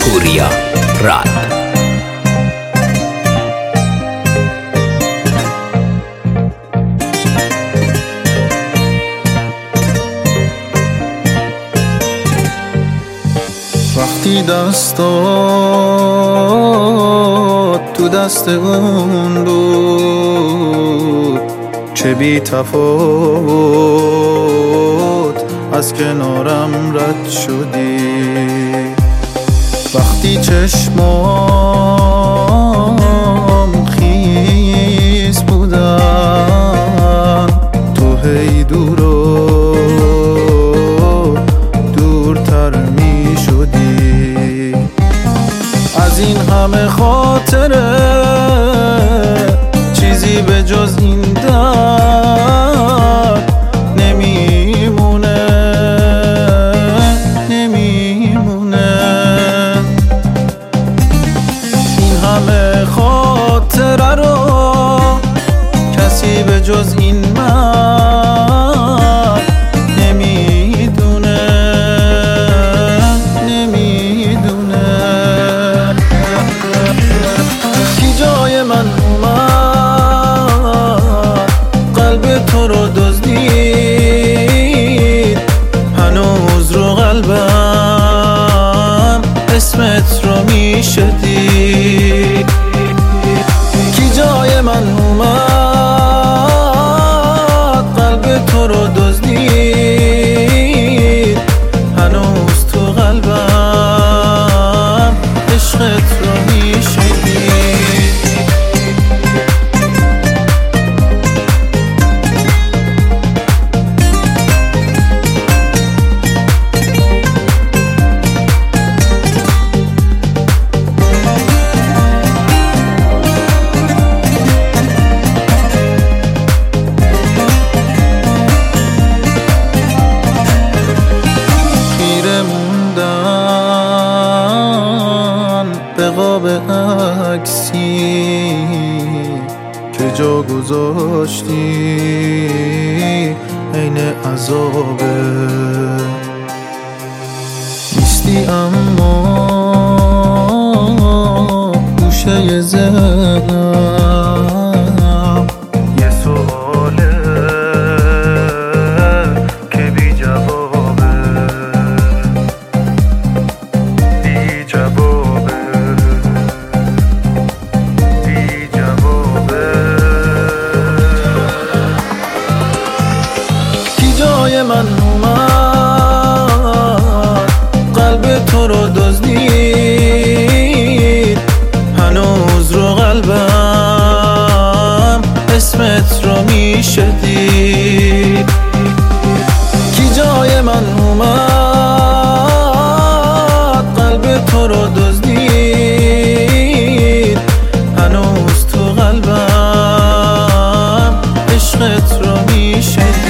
پوریا راد. وقتی دستات تو دست اون بود، چه بی تفاوت از کنارم رد شدی. وقتی چشمام خیس بودن، تو هی دور و دورتر می شدی. از این همه خاطره چیزی به جز این درد نمیمونه. این همه خاطره رو کسی به جز این من نمیدونه. کی جای من اومد قلب تو رو دزدید، هنوز رو قلبم اسمت رو میشدی. کی جای من اومد قلب تو رو دزدید، هنوز تو قلبم عشقت رو میشدی. به قاب عکسی که جا گذاشتی عین عذابه. نیستی اما گوشه ذهنم یه سواله که بی جوابه. من اومد قلب تو رو دزدید، هنوز رو قلبم اسمت رو میشدی. کی جای من اومد قلب تو رو دزدید، هنوز تو قلبم عشقت رو میشدی.